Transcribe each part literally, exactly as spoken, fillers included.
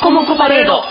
コモコパレード。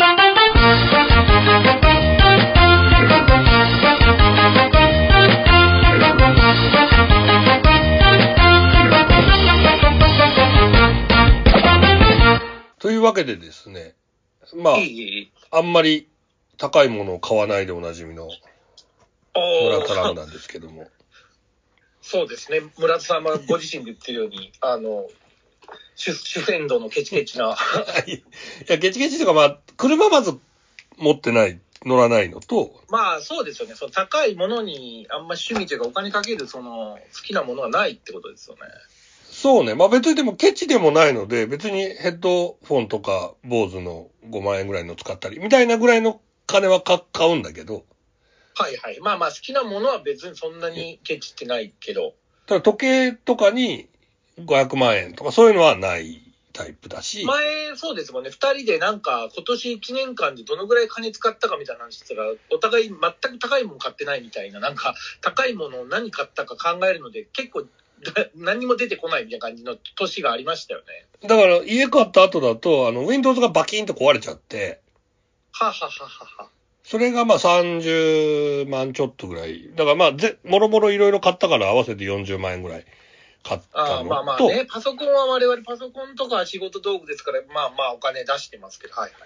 というわけでですね、まあ、いいあんまり高いものを買わないでおなじみの村田ラムなんですけども。 そうですね、村田さんはご自身で言ってるように、あの、主, 主戦度のケチケチな。 いや、ケチケチとか、まあ、車まず持ってない、乗らないのと。 まあ、そうですよね。その高いものにあんま趣味というかお金かける、その、好きなものがないってことですよね。 そうね。まあ別にでもケチでもないので、別にヘッドフォンとか、坊主のごまんえんぐらいの使ったり、みたいなぐらいの金は買うんだけど。 はいはい。まあまあ好きなものは別にそんなにケチってないけど。 ただ時計とかにごひゃくまんえんとかそういうのはないタイプだし。 前、そうですもんね。二人でなんか今年いちねんかんでどのぐらい金使ったかみたいな話してたら、お互い全く高いもの買ってないみたいな、なんか高いものを何買ったか考えるので結構何も出てこないみたいな感じの年がありましたよね。 だから家買った後だと、あの、Windows がバキンと壊れちゃって。 ははははは。 それがまあさんじゅうまんちょっとぐらい。だからまあぜ、もろもろいろいろ買ったから合わせてよんじゅうまんえんぐらい買ったのと。 ああ、まあまあね、パソコンは我々パソコンとか仕事道具ですから、まあまあお金出してますけど、はいはい。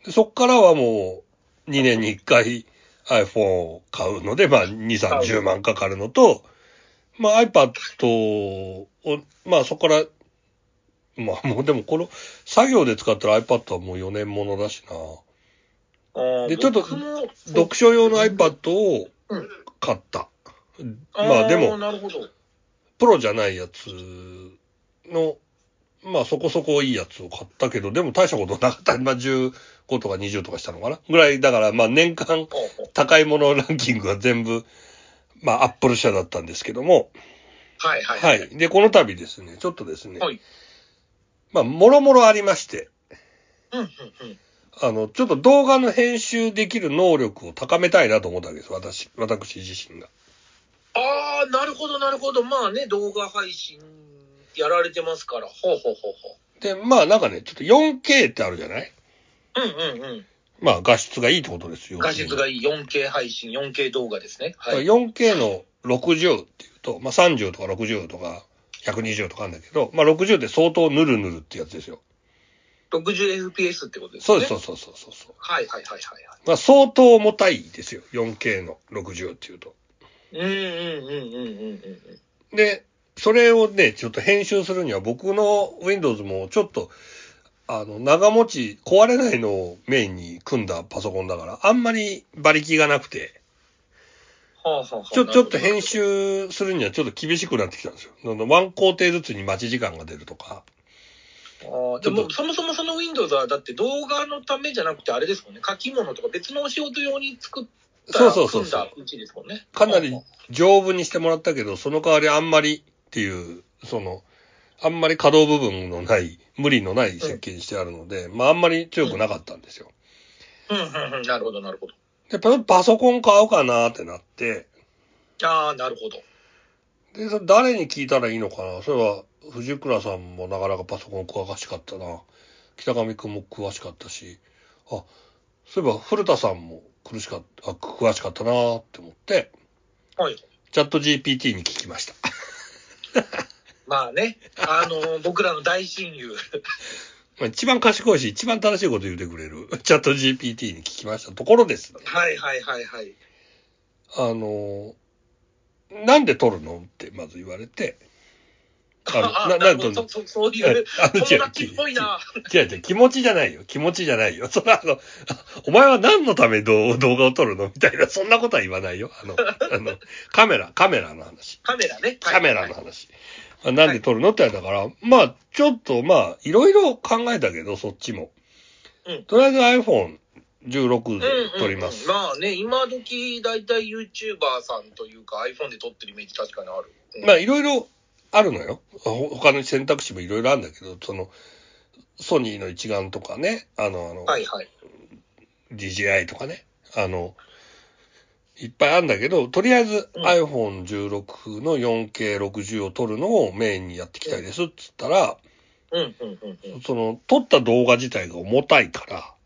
でそっからはもうにねんにいっかい iPhone を買うので、まあに、さんじゅうまんかかるのと、まあ iPad を、まあそこから、まあもうでもこの作業で使ってる iPad はもうよねんものだしな。で、ちょっと読書用の iPad を買った。うん、まあでも、プロじゃないやつの、まあそこそこいいやつを買ったけど、でも大したことなかった。まあじゅうごとかにじゅうとかしたのかなぐらい。だからまあ年間高いものランキングは全部、まあアップル社だったんですけども。 はいはいはい。はい。 で、この度ですね、ちょっとですね、 はい、 まあもろもろありまして、 うんうんうん。 あの、ちょっと動画の編集できる能力を高めたいなと思ったわけです。私、私自身が。 ああ、なるほどなるほど。まあね、動画配信やられてますから。ほうほうほうほう。 で、まあなんかね、ちょっと よんケー ってあるじゃない？ うんうんうん。 まあ画質がいいってことですよ。 画質がいい よんケー 配信、よんケー 動画ですね。 はい。よんケー のろくじゅうっていうと、まあさんじゅうとかろくじゅうとかひゃくにじゅうとかあるんだけど、まあろくじゅうって相当ヌルヌルってやつですよ。 ろくじゅうエフピーエス ってことですね。 そうそうそうそうそう。 はいはいはいはい。 まあ相当重たいですよ。よんケー のろくじゅうっていうと。 うんうんうんうんうんうんうん。で、それをね、ちょっと編集するには僕の Windows もちょっと、あの、長持ち、壊れないのをメインに組んだパソコンだから、あんまり馬力がなくて、 はあはあはあ、 ちょ、ちょっと編集するにはちょっと厳しくなってきたんですよ。ワン工程ずつに待ち時間が出るとか。 ああ、でもそもそもその Windows はだって動画のためじゃなくてあれですもんね。書き物とか別のお仕事用に作ったそうそうそうそう。 組んだうちですもんね。 かなり丈夫にしてもらったけど、その代わりあんまりっていう、その、あんまり可動部分のない、無理のない設計にしてあるので、うん、まああんまり強くなかったんですよ。 うん、うん、うん、なるほど、なるほど。 で、パソコン買おうかなってなって、 ああ、なるほど。 で、それ誰に聞いたらいいのかな。それは、藤倉さんもなかなかパソコン詳しかったな。北上くんも詳しかったし、あ、そういえば古田さんも苦しかった、あ、詳しかったなって思って、 はい。 チャット ジーピーティー に聞きました。 まあね、あの、僕らの大親友。 一番賢いし、一番正しいこと言ってくれる、チャット ジーピーティー に聞きましたところですね。 はいはいはいはい。 あの、なんで撮るのってまず言われて、 あの、あななんで撮るの？そ、そ、そういう、友達っぽいな。 違う違う、気持ちじゃないよ。気持ちじゃないよ。それはあの、お前は何のために動画を撮るのみたいな、そんなことは言わないよ。あの、あの、カメラ、カメラの話。 カメラね。 カメラの話。はい、なんで撮るのって言われたから、まあ、ちょっとまあ、いろいろ考えたけど、そっちも。うん、とりあえず アイフォンじゅうろく で撮ります。 うんうんうん、まあね、今時だいたい YouTuber さんというか iPhone で撮ってるイメージ確かにある。 うん、まあ、いろいろあるのよ。他の選択肢もいろいろあるんだけど、その、ソニーの一眼とかね、あの、あの、 はいはい。 ディージェーアイ とかね、あの、いっぱいあるんだけど、とりあえず アイフォンじゅうろく の よんケーろくじゅう を撮るのをメインにやっていきたいですっつったら、 うんうんうんうん、 その、撮った動画自体が重たいから、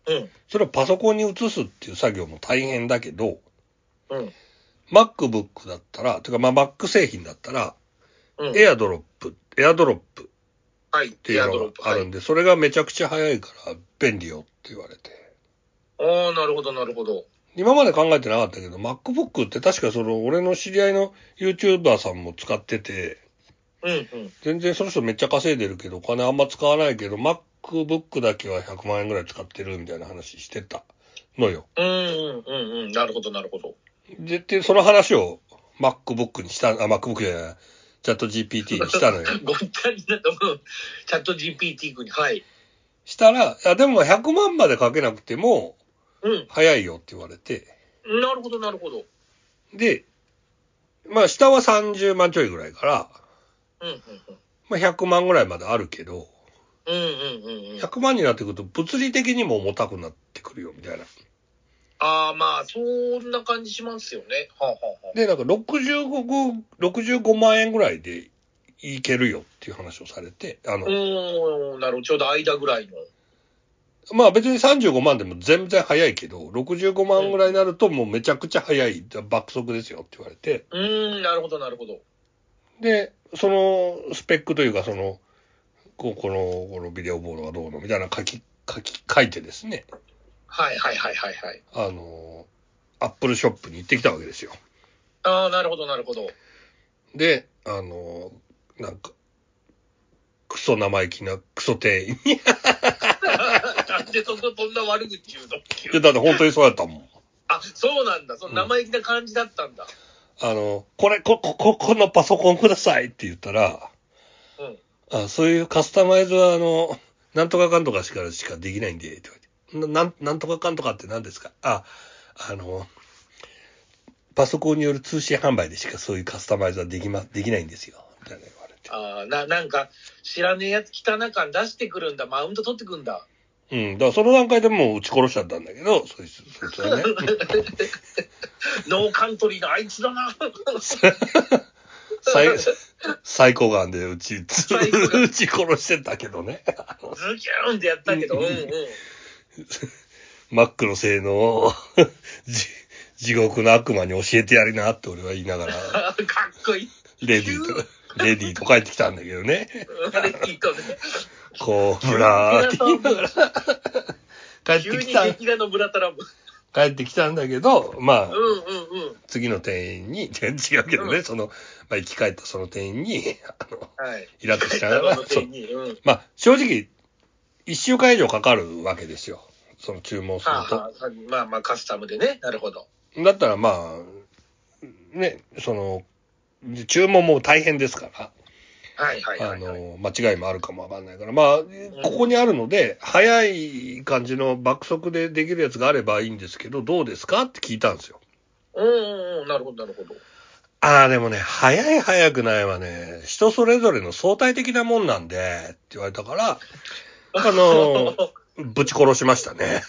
うん。 それをパソコンに移すっていう作業も大変だけど、 うん。 MacBook だったら、てかまあ Mac 製品だったら、 うん。 エアドロップ、エアドロップはい。 っていうのがあるんで。 で、それがめちゃくちゃ早いから便利よって言われて。 ああ、なるほど、なるほど。 今まで考えてなかったけど、MacBook って確かその、俺の知り合いの YouTuber さんも使ってて、 うんうん。 全然その人めっちゃ稼いでるけど、お金あんま使わないけど、MacBook だけはひゃくまんえんぐらい使ってるみたいな話してたのよ。 うんうんうんうん。なるほど、なるほど。 で、でその話を MacBook にした、あ、MacBook じゃない、チャット ジーピーティー にしたのよ。 ごっちゃになった、チャット ジーピーティー 君に、はい。 したら、あでもひゃくまんまでかけなくても、 うん。 早いよって言われて。 なるほど、なるほど。 で、まあ下はさんじゅうまんちょいぐらいから、 うんうんうん。 まあひゃくまんぐらいまであるけど、 うんうんうんうん。 ひゃくまんになってくると物理的にも重たくなってくるよみたいな。 ああ、まあ、そんな感じしますよね。はあ、はあはあ、 で、なんかろくじゅうご、ろくじゅうごまんえんぐらいでいけるよっていう話をされて、あの、 うーん、なるほど。ちょうど間ぐらいの。 まあ別にさんじゅうごまんでも全然早いけど、ろくじゅうごまんぐらいになるともうめちゃくちゃ早い、爆速ですよって言われて。 うーん、なるほど、なるほど。 で、そのスペックというか、その、ここの、このビデオボードがどうのみたいな書き、書き、書いてですね。 はいはいはいはいはい。 あの、アップルショップに行ってきたわけですよ。 ああ、なるほどなるほど。 で、あの、なんか、クソ生意気なクソ店員に。 なんでそこそんな悪口言うの？ いや、だって本当にそうやったもん。 あ、そうなんだ。その生意気な感じだったんだ。 うん、あの、これ、こ、こ、こ、このパソコンくださいって言ったら、うん、あそういうカスタマイズは、あの、なんとかかんとかしかしかできないんで、って言われて。な、なん、なんとかかんとかって何ですか？あ、あの、パソコンによる通信販売でしかそういうカスタマイズはできま、できないんですよ。みたいな言われて。 ああ、な、なんか、知らねえやつ汚感出してくるんだ。マウント取ってくんだ。 うん。だからその段階でもう撃ち殺しちゃったんだけど、そいつ、そいつはね。 ノーカントリーのあいつだな。 サイ、サイコガンで撃ち、撃ち殺してたけどね。 ズキューンってやったけど、うんうん。 マックの性能を地獄の悪魔に教えてやりなって俺は言いながら。 かっこいい。 レディーと、レディーと帰ってきたんだけどね。 レディーとね。 こう、ブラーって言いながら。帰ってきた。 急に劇画のブラタラム。 帰ってきたんだけど、まあ、 うんうんうん、 次の店員に、違うけどね、うん、その、まあ、生き返ったその店員に、あの、はい、イラッとしながら、そう、うん、まあ、正直、一週間以上かかるわけですよ。その注文すると。はあはあ、まあまあ、カスタムでね。なるほど。 だったらまあ、ね、その、注文も大変ですから。 はいはいはい、はい、 あの、間違いもあるかもわかんないから。まあ、ここにあるので、早い感じの爆速でできるやつがあればいいんですけど、どうですかって聞いたんですよ。 うんうんうん、なるほどなるほど。 ああ、でもね、早い早くないはね、人それぞれの相対的なもんなんで、って言われたから、あの、ぶち殺しましたね。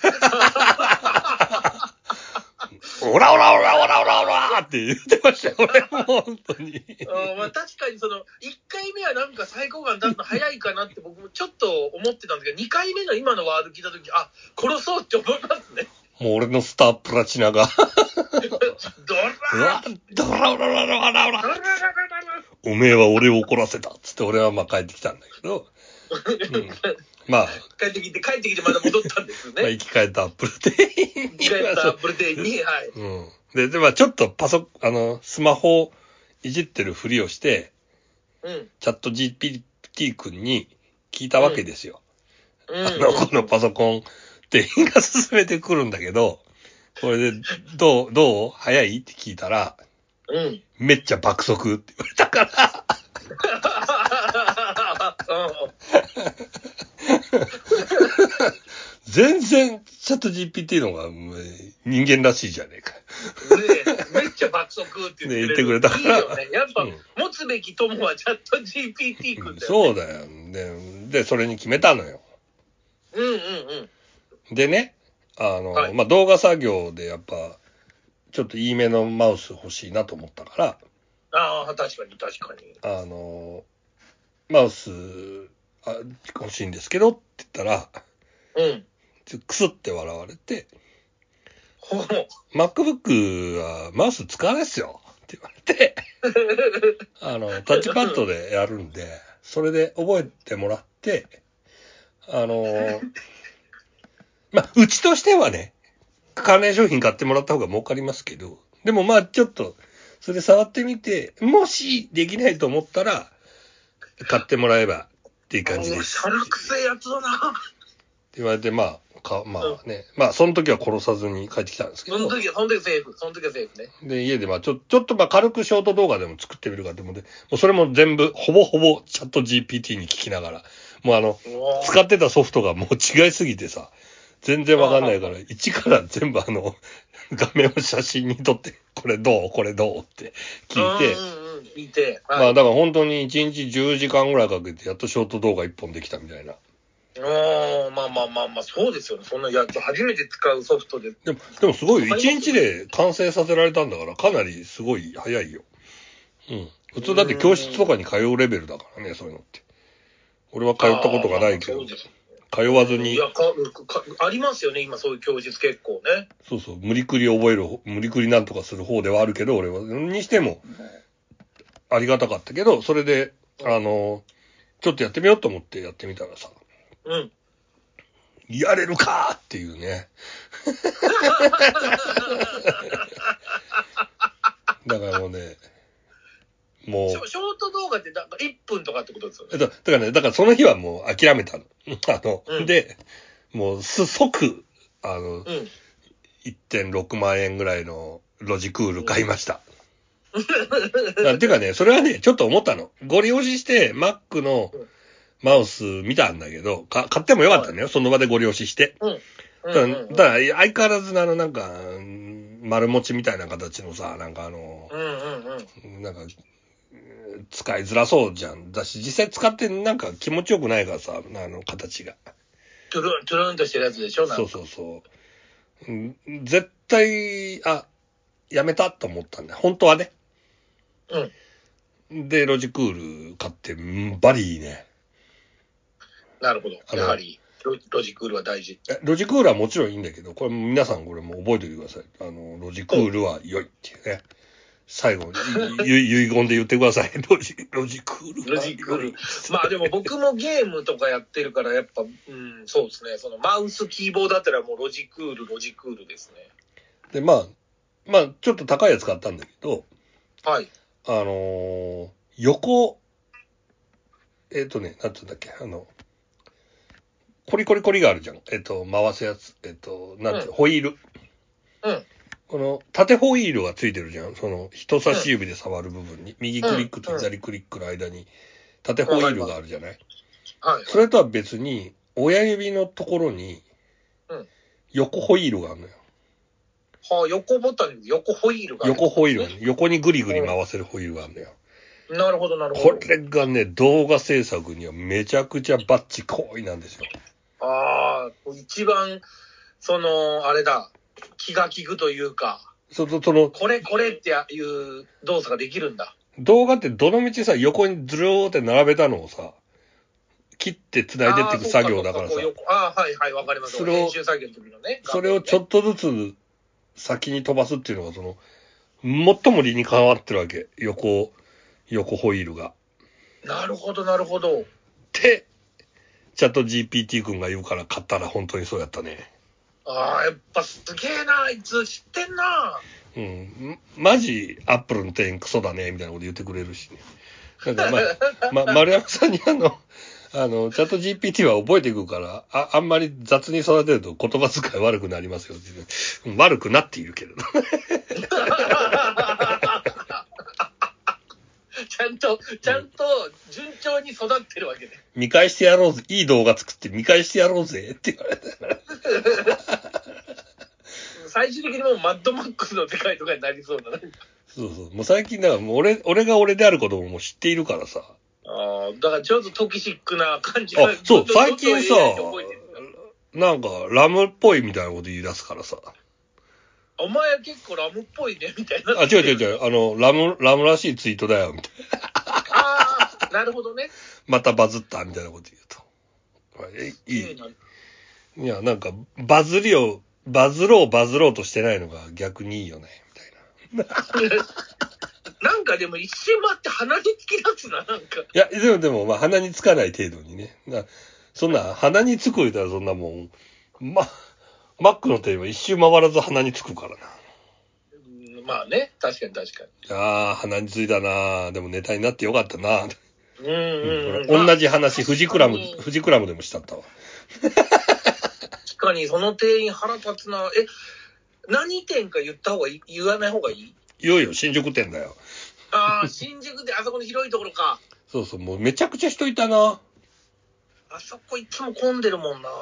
オラオラオラオラオラオラって言ってましたよ、俺も本当に。 うん、まあ確かにその、いっかいめはなんか最高感出すの早いかなって僕もちょっと思ってたんですけど、にかいめの今のワード聞いたとき、あ、殺そうって思いますね。 もう俺のスタープラチナが。 ドラードラオラオラオラオラオラおめえは俺を怒らせたっつって俺はまあ帰ってきたんだけど。うん、まあ。 帰ってきて、帰ってきてまだ戻ったんですね。 まあ、生き返ったアップル店員に。 生き返ったアップル店員に、はい。 うん。で、で、まあちょっとパソ、あの、スマホをいじってるふりをして、うん。チャット ジーピーティー 君に聞いたわけですよ。うん。あの、このパソコン店員が進めてくるんだけど、これで、どう、どう早いって聞いたら、うん。めっちゃ爆速って言われたから。全然チャット ジーピーティー の方が人間らしいじゃねえか。 ねえ、めっちゃ爆速って言ってくれる。 ね、言ってくれたから。 いいよね。やっぱ、うん、持つべき友はチャット ジーピーティー 君だよ、ね、 そうだよ。で、で、それに決めたのよ。 うんうんうん。 でね、あの、はい、まあ、動画作業でやっぱ、ちょっといいめのマウス欲しいなと思ったから。 ああ、確かに確かに。 あの、マウスあ欲しいんですけどって言ったら、うん。 ってクスって笑われて、 ほう。 MacBook はマウス使わないっすよって言われて、あの、タッチパッドでやるんで、それで覚えてもらって、あの、まあ、うちとしてはね、関連商品買ってもらった方が儲かりますけど、でもまあちょっと、それで触ってみて、もしできないと思ったら、買ってもらえばっていう感じです。 シャラくせえやつだな。 って言われて、まあ、か、まあね、まあその時は殺さずに帰ってきたんですけど。 その時は、その時はセーフ。その時はセーフね。 で、家でまあちょ、ちょっとまあ軽くショート動画でも作ってみるかと思って、もうそれも全部、ほぼほぼチャット ジーピーティー に聞きながら、もうあの、使ってたソフトがもう違いすぎてさ、全然わかんないから、一から全部あの、画面を写真に撮って、これどうこれどうって聞いて、 うんうんうん、聞いて。 はい、まあだから本当にいちにちじゅうじかんぐらいかけてやっとショート動画いっぽんできたみたいな。 おー、まあまあまあまあ、そうですよね。そんな、やっと初めて使うソフトで。 でも、でもすごいよ。いちにちで完成させられたんだから、かなりすごい早いよ。うん。普通だって教室とかに通うレベルだからね、そういうのって。俺は通ったことがないけど。通わずに。 いやかか、ありますよね、今そういう教室結構ね。 そうそう、無理くり覚える、無理くりなんとかする方ではあるけど、俺は。にしても、ありがたかったけど、それで、あの、ちょっとやってみようと思ってやってみたらさ。 うん。 やれるかーっていうね。だからもうね、もう。 ショート動画ってなんかいっぷんとかってことですよね。 だからね、だからその日はもう諦めたの。あの、 うん、で、 もうす、即、あの、うん、いってんろくまん円ぐらいのロジクール買いました。うん、ていうかね、それはね、ちょっと思ったの。ご利用しして Mac のマウス見たんだけど、か買ってもよかったんだよ。はい、その場でご利用しして。うん。だから、相変わらずのあの、なんか、丸持ちみたいな形のさ、なんかあの、うんうんうん、なんか、使いづらそうじゃん。だし、実際使ってなんか気持ちよくないからさ、あの、形が。 トゥルン、トゥルンとしてるやつでしょ。 そうそうそう。絶対、あ、やめたと思ったんだよ。本当はね。うん。で、ロジクール買って、バリいいね。 なるほど。やはりロ、ロジクールは大事。 ロジクールはもちろんいいんだけど、これ皆さんこれも覚えておいてください。あの、ロジクールは良いっていうね。最後に遺言で言ってください。ロジ、ロジクール。 ロジクール。まあでも僕もゲームとかやってるから、やっぱ、うん、そうですね。そのマウス、キーボードだったらもうロジクール、ロジクールですね。 で、まあ、まあ、ちょっと高いやつ買ったんだけど、 はい。 あのー、横、えっ、ー、とね、なんつうんだっけ、あの、コリコリコリがあるじゃん。えっ、ー、と、回すやつ。えっ、ー、と、なんていう、うん、ホイール。うん。この、縦ホイールがついてるじゃん。その、人差し指で触る部分に。右クリックと左クリックの間に、縦ホイールがあるじゃない。はい。それとは別に、親指のところに、横ホイールがあるのよ。 はあ、横ボタンに横ホイールがある、 ね。横ホイールがね、横にグリグリ回せるホイールがあるのよ。 なるほど、なるほど。 これがね、動画制作にはめちゃくちゃバッチ行為なんですよ。 ああ、一番、その、あれだ、気が利くというか、 そそのこれこれっていう動作ができるんだ。 動画ってどのみちさ、横にずるーって並べたのをさ、切って繋いでっていく作業だからさ。 ああ、はいはい、わかります。それを、編集作業の時のね。 それをちょっとずつ先に飛ばすっていうのが、その、最も理にかわってるわけ。横、横ホイールが。 なるほど、なるほど。 って、チャット ジーピーティー 君が言うから買ったら本当にそうやったね。ああ、やっぱすげえな、あいつ知ってんな。 うん。マジ、アップルの店員クソだね、みたいなこと言ってくれるしね。なんかま、ま、丸山さんにあの、あの、チャット ジーピーティー は覚えていくから、あ、あんまり雑に育てると言葉遣い悪くなりますよっていう。悪くなっているけれど。 ちゃんと、ちゃんと順調に育ってるわけね。 見返してやろうぜ。いい動画作って見返してやろうぜって言われた。 最終的にもうマッドマックスの世界とかになりそうだね。 そうそう。もう最近だからもう俺、俺が俺であることももう知っているからさ。 ああ、だからちょっとトキシックな感じが。 あ、そう、最近さ、なんかラムっぽいみたいなこと言い出すからさ。 お前は結構ラムっぽいね、みたいな。 あ、違う違う違う。あの、ラム、ラムらしいツイートだよ、みたいな。 ああ、なるほどね。 またバズった、みたいなこと言うと。え、いい。 いや、なんか、バズりを、バズろうバズろうとしてないのが逆にいいよね、みたいな。 なんかでも一瞬待って鼻につき出すな、なんか。 いや、でもでも、まあ、鼻につかない程度にね。なそんな、鼻につく言うたらそんなもん、ま、マックの店員は一周回らず鼻につくからな。 うん、まあね、確かに確かに。 ああ、鼻についたな。でもネタになってよかったな。 うんうんうん。 同じ話、 まあフジクラム、 確かにフジクラムでもしたったわ。 確かにその店員腹立つな。え、何店か言った方がいい？言わない方がいい？ いよいよ新宿店だよ。 ああ、新宿であそこの広いところか。 そうそう、もうめちゃくちゃ人いたな。 あそこいつも混んでるもんな。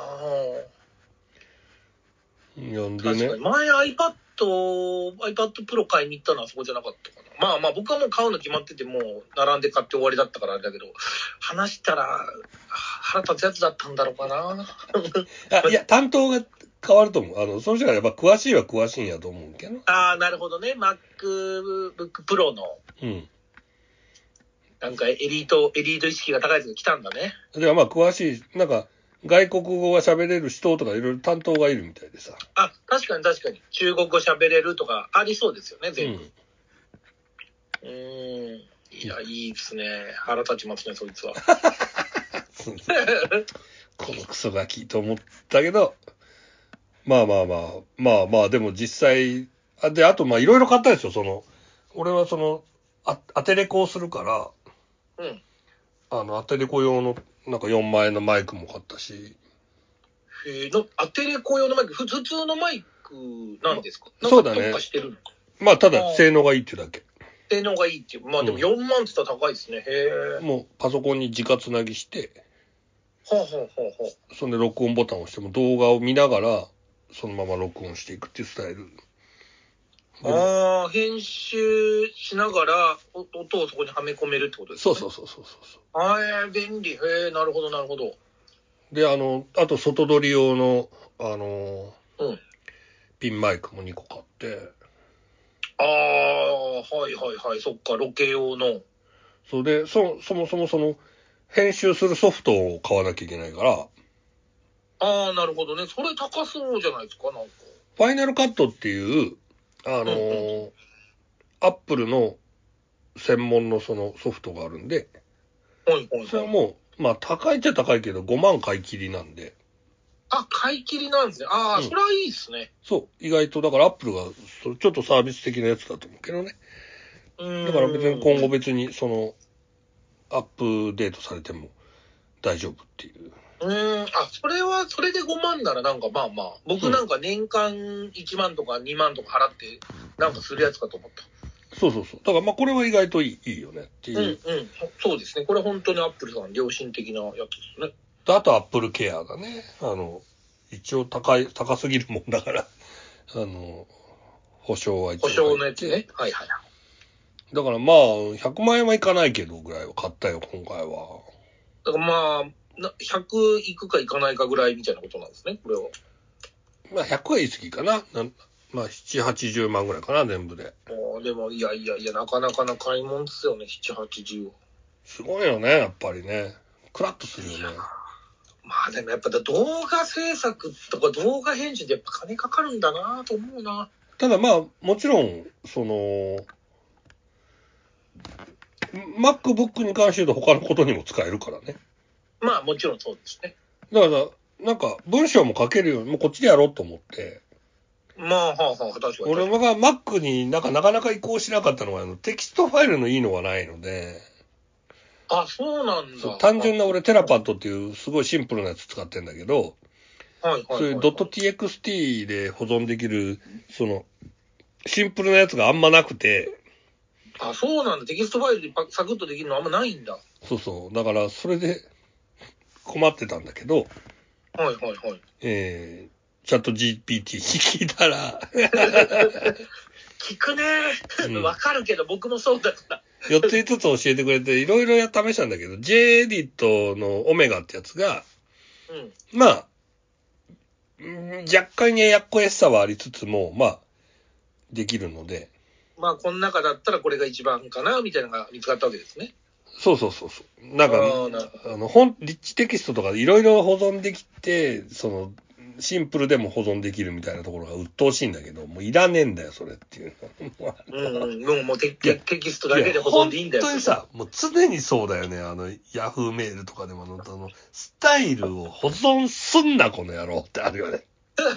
呼んで確かね。 に前 iPad、iPad Pro 買いに行ったのはそこじゃなかったかな。まあまあ僕はもう買うの決まっててもう並んで買って終わりだったからあれだけど、話したら腹立つやつだったんだろうかな。 あ、いや、担当が変わると思う。あの、その人がやっぱ詳しいは詳しいんやと思うけど。 ああ、なるほどね。MacBook Pro の。 うん。 なんかエリート、エリート意識が高いやつが来たんだね。 ではまあ詳しい、なんか外国語が喋れる人とかいろいろ担当がいるみたいでさ。 あ、確かに確かに。中国語喋れるとかありそうですよね、全部。うん。うーん。いや、いいですね。腹立ちますね、そいつは。 このクソガキと思ったけど、まあまあまあ、まあまあ、でも実際、あで、あとまあいろいろ買ったんですよ、その、俺はその、あアテレコをするから、 うん。 あの、アテレコ用の、なんかよんまん円のマイクも買ったし。 へえ、の、アテレコ用のマイク、ふ普通のマイクなんですか？ そうだね。 なんか特化してるのか。 まあ、ただ性能がいいっていうだけ。 性能がいいっていう。まあでもよんまんって言ったら高いですね。へえ。 もうパソコンに直つなぎして、 はあ、はあはあはあ、 そんで録音ボタンを押しても動画を見ながら、そのまま録音していくっていうスタイル。 ああ、編集しながら音をそこにはめ込めるってことですね。 そうそうそうそうそう。 ああ、便利。へえ、なるほど、なるほど。 で、あの、あと外撮り用の、あの、 うん。 ピンマイクもにこ買って。 ああ、はいはいはい。そっか、ロケ用の。 それで、そ、そもそもその、編集するソフトを買わなきゃいけないから。 ああ、なるほどね。それ高そうじゃないですか、なんか。 ファイナルカットっていう、あの、うんうん、アップルの専門のそのソフトがあるんで、 はいはいはい。 それはもう、まあ高いっちゃ高いけどごまん買い切りなんで。 あ、買い切りなんですね。ああ、うん、それはいいですね。 そう。意外と、だからアップルが、ちょっとサービス的なやつだと思うけどね。だから別に今後別にその、アップデートされても大丈夫っていう。 うーん、あ、それは、それでごまんならなんかまあまあ、僕なんか年間いちまんとかにまんとか払って、なんかするやつかと思った。 そうそうそう。だからまあこれは意外といい、いいよねっていう。 うんうん。そうですね。これ本当にアップルさん良心的なやつですね。 あとアップルケアだね。あの、一応高い、高すぎるもんだから、あの、保証は一応。 保証のやつね。はいはい。 だからまあ、ひゃくまん円はいかないけどぐらいは買ったよ、今回は。 だからまあ、ひゃくいくかいかないかぐらいみたいなことなんですね、これは。 まあひゃくは言い過ぎかな。なまあ、ななじゅう、はちじゅうまんぐらいかな、全部で。 あでも、いやいやいや、なかなかな買い物ですよね、ななじゅう、はちじゅう。 すごいよね、やっぱりね。クラッとするよね。 まあでもやっぱ動画制作とか動画編集でやっぱ金かかるんだなと思うな。 ただまあ、もちろん、その、MacBook に関して言うと他のことにも使えるからね。 まあもちろんそうですね。 だから、なんか文章も書けるように、もうこっちでやろうと思って。 まあ、はあはあ、確かに。 俺が Mac になんかなかなか移行しなかったのは、あのテキストファイルのいいのがないので。 あ、そうなんだ。 単純な俺テラパッドっていうすごいシンプルなやつ使ってんだけど、 はいはいはいはい、 そういう .txt で保存できる、その、シンプルなやつがあんまなくて。 あ、そうなんだ。テキストファイルでサクッとできるのあんまないんだ。 そうそう。だから、それで困ってたんだけど、 はいはいはい。 えー、チャット ジーピーティー に聞いたら、 聞くねー。わ、うん、かるけど、僕もそうだから。 よっついつつ教えてくれて、いろいろや試したんだけど、J エディットのオメガってやつが、うん、まあ、若干ややっこやすさはありつつも、まあ、できるので。 まあ、この中だったらこれが一番かな、みたいなのが見つかったわけですね。 そうそうそうそう。なんか、あの、本、リッチテキストとかいろいろ保存できて、その、 シンプルでも保存できるみたいなところが鬱陶しいんだけど、もういらねえんだよ、それっていうの。 うんうん。もう、もうテテキストだけで保存でいいんだよ。 本当にさ、もう常にそうだよね。あの、ヤフーメールとかでも、あの、スタイルを保存すんな、この野郎ってあるよね。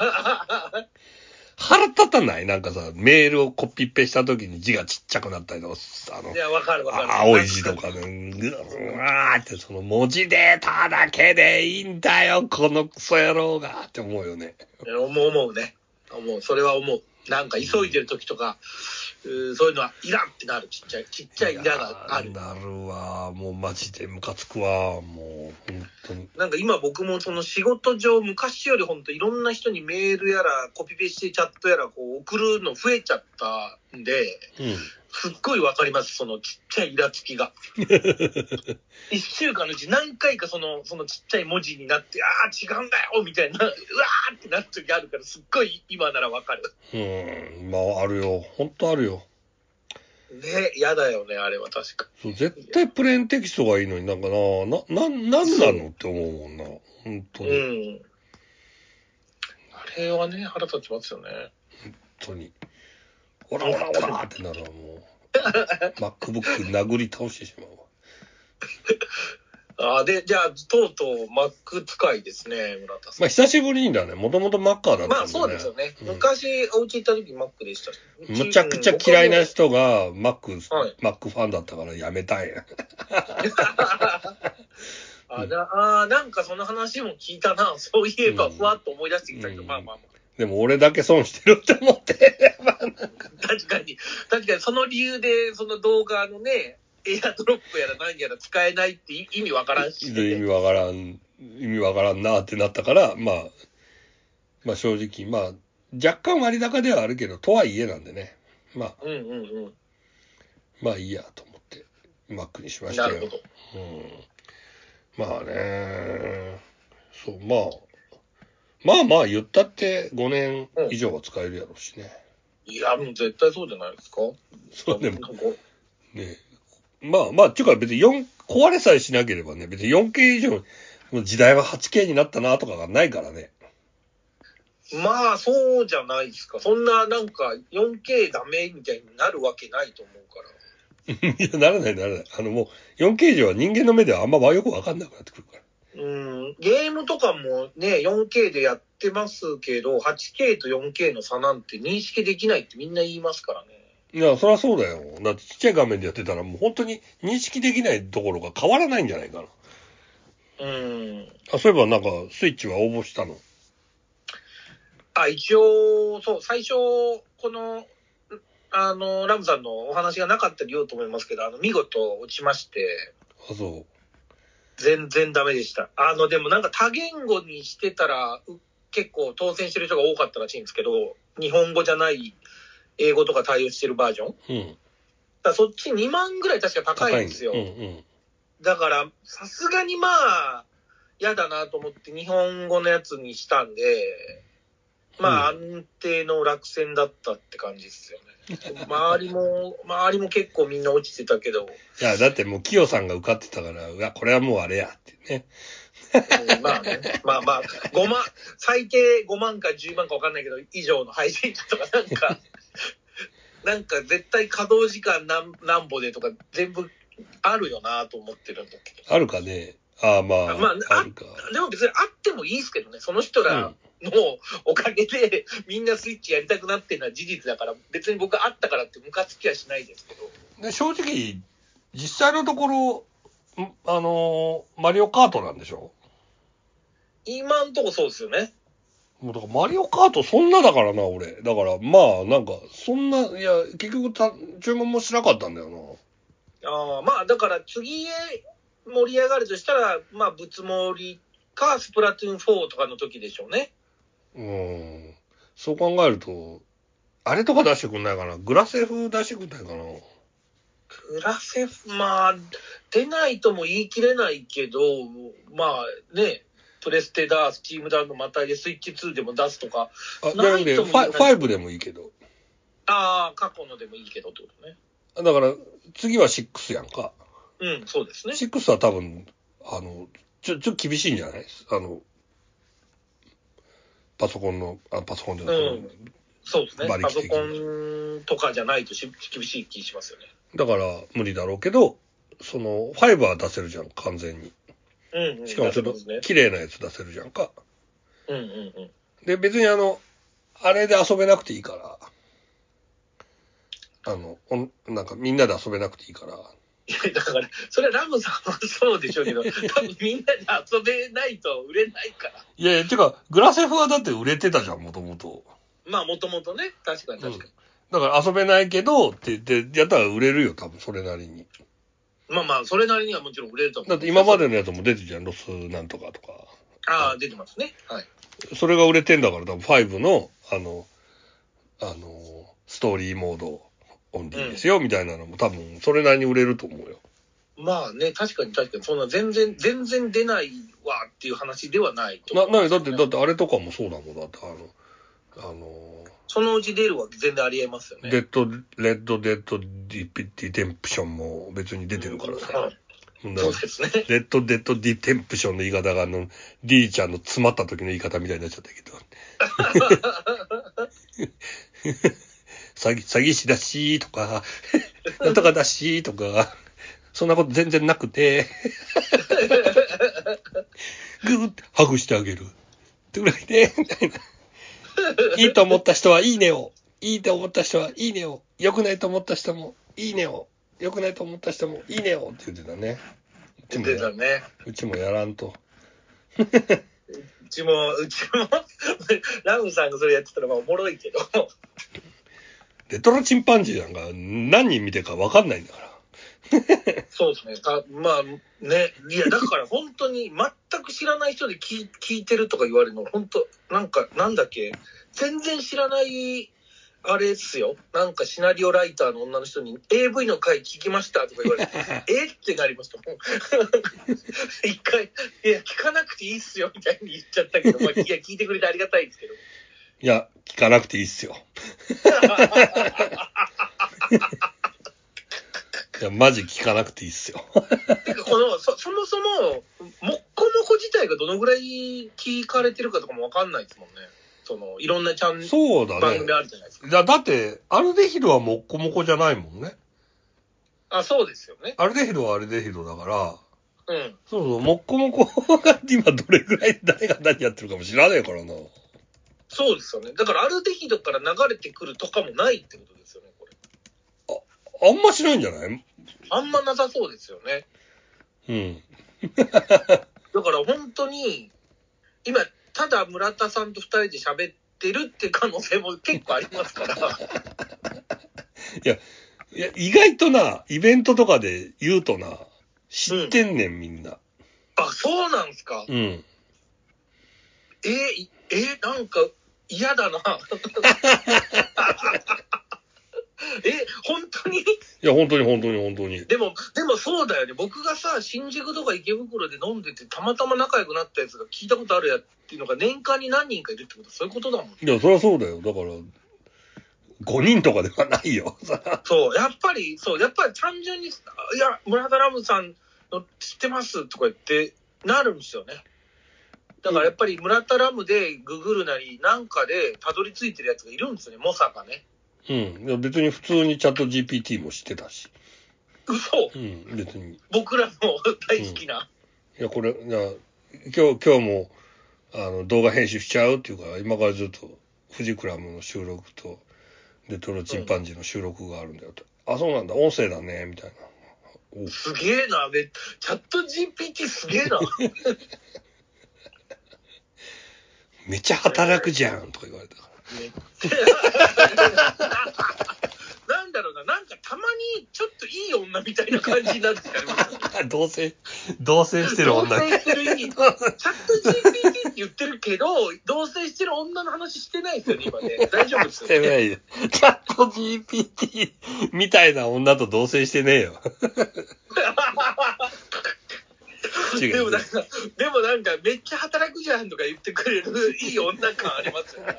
腹立たないなんかさ、メールをコピペした時に字がちっちゃくなったりとか、あの、 いや、わかるわかる。 青い字とかね、うわーってその文字データだけでいいんだよ、このクソ野郎がって思うよね。 思う思うね。思う。それは思う。なんか急いでる時とか、うん、そういうのはイラってなる。ちっちゃい、ちっちゃいイラがある。 なるわ。もうマジでムカつくわ。もう本当に。 なんか今僕もその仕事上、昔より本当いろんな人にメールやらコピペしてチャットやらこう送るの増えちゃったんで、うん、すっごいわかります。そのちっちゃいイラつきが。一週間のうち何回かその、そのちっちゃい文字になって、ああ、違うんだよみたいな、うわーってなる時あるから、すっごい今ならわかる。 うん、まああるよ。本当あるよ。 ね、嫌だよね、あれは確か。 そう、絶対プレーンテキストがいいのになんかな、な、な、なんなのって思うもんな。本当に。うん。 あれはね、腹立ちますよね。 本当に。オラオラオラってなるわ、もう。MacBook 殴り倒してしまうわ。 あで、じゃあ、とうとう Mac 使いですね、村田さん。 まあ、久しぶりにだね。もともと Mac だったんだね。 まあ、そうですよね。うん、昔、お家行った時 Mac でしたし。 むちゃくちゃ嫌いな人が Mac、はい、Mac ファンだったからやめたい。 あなあ、なんかその話も聞いたな。そういえば、ふわっと思い出してきたけど、うん、まあまあまあ。 でも俺だけ損してるって思って。 確かに、確かにその理由で、その動画のね、エアドロップやら何やら使えないって意味わからんし、 ね。意味わからん、意味わからんなってなったから、まあ、まあ正直、まあ、若干割高ではあるけど、とはいえなんでね。まあ、 うんうんうん。 まあいいやと思って、Mac にしましたよ。 なるほど。 うん。まあね、そう、まあ、まあまあ言ったってごねん以上は使えるやろうしね。 うん、いや、もう絶対そうじゃないですか。 そうでも。ね。まあまあ、っていうか別によん、壊れさえしなければね、別に よんケー 以上の時代は はちケー になったなとかがないからね。 まあ、そうじゃないですか。そんななんか よんケー ダメみたいになるわけないと思うから。 いや、ならないならない。あのもう よんケー 以上は人間の目ではあんまよくわかんなくなってくるから。 うん、ゲームとかもね、よんケー でやってますけど、はちケー と よんケー の差なんて認識できないってみんな言いますからね。 いや、そりゃそうだよ。だってちっちゃい画面でやってたらもう本当に認識できないところが変わらないんじゃないかな。 うん。 あ、そういえばなんかスイッチは応募したの？ あ、一応、そう、最初、この、あの、ラムさんのお話がなかったら言おうと思いますけど、あの、見事落ちまして。 あ、そう。 全然ダメでした。あの、でもなんか多言語にしてたら、結構当選してる人が多かったらしいんですけど、日本語じゃない英語とか対応してるバージョン、うん、だそっちにまんぐらい確か高いんですよ。うんうん、だから、さすがにまあ、嫌だなと思って日本語のやつにしたんで、まあ安定の落選だったって感じですよね。周りも、周りも結構みんな落ちてたけど。 いや、だってもうキヨさんが受かってたから、うわ、これはもうあれやってね。 うん、まあね。まあまあ、ごまん、最低ごまんかじゅうまんか分かんないけど、以上の配信とかなんか、なんか絶対稼働時間なんなんぼでとか全部あるよなと思ってるんだけど。 あるかね。ああ、まあ。 まあ、あるか。でも別にあってもいいですけどね。その人らのおかげで、みんなスイッチやりたくなってるのは事実だから、別に僕あったからってムカつきはしないですけど。 で正直、実際のところ、あのー、マリオカートなんでしょ？ 今んとこそうですよね。 もうだからマリオカートそんなだからな、俺。だからまあ、なんか、そんな、いや、結局た注文もしなかったんだよな。ああ、まあだから次へ盛り上がるとしたら、まあ、ぶつ盛りか、スプラトゥーンフォーとかの時でしょうね。 うん。そう考えると、あれとか出してくんないかな。グラセフ出してくんないかな。 グラセフ、まあ、出ないとも言い切れないけど、まあね、プレステだ、スチームだのまたいでスイッチツーでも出すとか。 あ、じゃなくて、ファイブでもいいけど。 ああ、過去のでもいいけどってことね。 だから、次はシックスやんか。 うん、そうですね。 シックスは多分、あの、ちょ、ちょっと厳しいんじゃない？あの、 パソコンの、あ、パソコンじゃない、 うん、そうですね。パソ馬力的コンとかじゃないとし厳しい気しますよね。 だから無理だろうけど、その、ファイブは出せるじゃん、完全に。 うんうん。 しかもちょっと綺麗なやつ出せるじゃんか。 うんうんうん。 で、別にあの、あれで遊べなくていいから、あの、なんかみんなで遊べなくていいから。 いや、だから、それはラムさんはそうでしょうけど、多分みんなで遊べないと売れないから。 いやいや、てか、グラセフはだって売れてたじゃん、もともと。 まあ、もともとね。確かに確かに、 うん。だから遊べないけど、って言って、やったら売れるよ、多分、それなりに。 まあまあ、それなりにはもちろん売れると思う。 だって今までのやつも出てるじゃん、ロスなんとかとか。 ああ、出てますね。はい。 それが売れてんだから、多分ファイブの、あの、あの、ストーリーモードオンリーですよ、うん、みたいなのも多分、それなりに売れると思うよ。 まあね、確かに確かに、そんな全然、全然出ないわっていう話ではないと思う、ね。な、なに、だって、だってあれとかもそうだもん、だってあの、あの、 そのうち出るは全然ありえますよね。 デッド、レッドデッドディピディテンプションも別に出てるからさ。 うん、そうですね。 レッドデッドディテンプションの言い方があの、リーちゃんの詰まった時の言い方みたいになっちゃったけど。詐欺、詐欺師だしとか、なんとかだしとか、そんなこと全然なくて、ぐーってハグしてあげる。ってぐらいで、みたいな。いいと思った人はいいねを。いいと思った人はいいねを。良くないと思った人もいいねを。良くないと思った人もいいねをって言ってたね。 言ってたね。 うちもやらんと。 うちも、うちも、ラムさんがそれやってたらまあおもろいけど。 レトロチンパンジーなんか何人見てるか分かんないんだから。 そうですね。たまあね、いやだから本当に全く知らない人で聞聞いてるとか言われるの、本当なんかなんだっけ、全然知らないあれですよ。なんかシナリオライターの女の人に エーブイ の回聞きましたとか言われて、えってなりました。一回いや聞かなくていいっすよみたいに言っちゃったけど、まあいや聞いてくれてありがたいですけど。 いや聞かなくていいっすよ。いや、マジ聞かなくていいっすよ。 てか、この、そ、そもそも、もっこもこ自体がどのぐらい聞かれてるかとかもわかんないですもんね。その、いろんなチャンネル、 そうだね、 番組あるじゃないですか。 だ、だって、アルデヒドはもっこもこじゃないもんね。 あ、そうですよね。 アルデヒドはアルデヒドだから、 うん。 そうそう、もっこもこが今どれぐらい誰が何やってるかも知らねえからな。 そうですよね。だからアルデヒドから流れてくるとかもないってことですよね、これ。 あ、あんましないんじゃない？ あんまなさそうですよね。 うん。 だから本当に、今、ただ村田さんと二人で喋ってるって可能性も結構ありますから。いや、いや、意外とな、イベントとかで言うとな、知ってんねん、うん、みんな。 あ、そうなんすか？ うん。えー、えー、なんか嫌だな。え、本当に？いや、本当に本当に本当に。 でも、でもそうだよね。僕がさ、新宿とか池袋で飲んでて、たまたま仲良くなったやつが聞いたことあるやっていうのが年間に何人かいるってことはそういうことだもん。 いや、そりゃそうだよ。だから、ごにんとかではないよ。 そう、やっぱり、そう、やっぱり単純に、いや、村田ラムさんの知ってますとか言ってなるんですよね。だからやっぱり村田ラムでググるなりなんかでたどり着いてるやつがいるんですよね、モサがね。 うん。いや別に普通にチャット ジーピーティー も知ってたし。 嘘？ うん、別に。 僕らの大好きな。 うん、いや、これ、いや今日、今日も、あの、動画編集しちゃうっていうから、今からずっと、フジクラムの収録と、レトロチンパンジーの収録があるんだよと。うん、あ、そうなんだ、音声だね、みたいな。すげえな、ね、チャット ジーピーティー すげえな。 めっちゃ働くじゃん、とか言われたから。めっちゃなんだろうな、なんかたまにちょっといい女みたいな感じになる時ありますよね。 同棲、同棲してる女。 同棲してるいい。チャット ジーピーティー って言ってるけど、同棲してる女の話してないですよね、今ね。大丈夫ですよね。 してないよ。チャット ジーピーティー みたいな女と同棲してねえよ。 でもなんか、でもなんかめっちゃ働くじゃんとか言ってくれるいい女感ありますよね。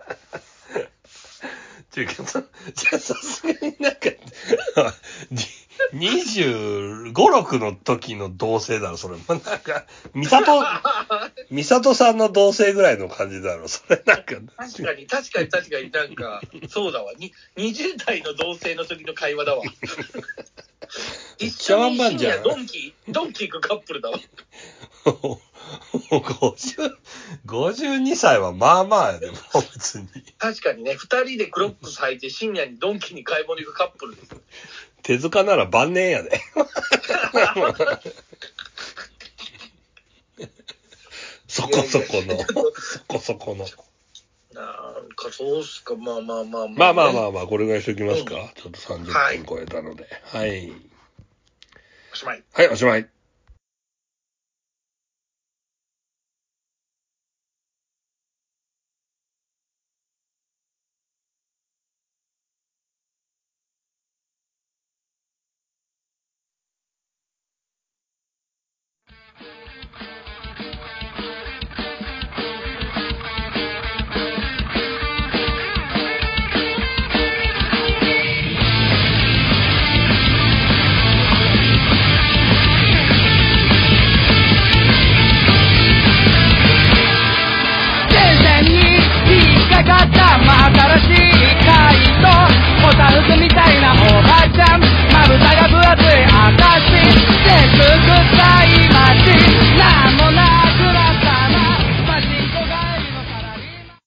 ちゅうけど、じゃあさすがになんか、にじゅうご、ろくの時の同棲だろ、それ。なんか、ミサト、 美里さんの同棲ぐらいの感じだろ、それなんか。 確かに、確かに、確かになんか、そうだわ。ににじゅう代の同棲の時の会話だわ。一緒に深夜ドンキ、ドンキ行くカップルだわ。 ごじゅう、ごじゅうにさいはまあまあやでも別に。 確かにね、二人でクロックス履いて深夜にドンキに買い物行くカップルです。 手塚なら晩年やで。そこそこの、そこそこの。 なんかそうっすか、まあまあまあまあ、ね。 まあまあまあまあ、これぐらいしときますか。うん、ちょっとさんじゅっぷん超えたので。はい。はい、 おしまい。 はい、おしまい。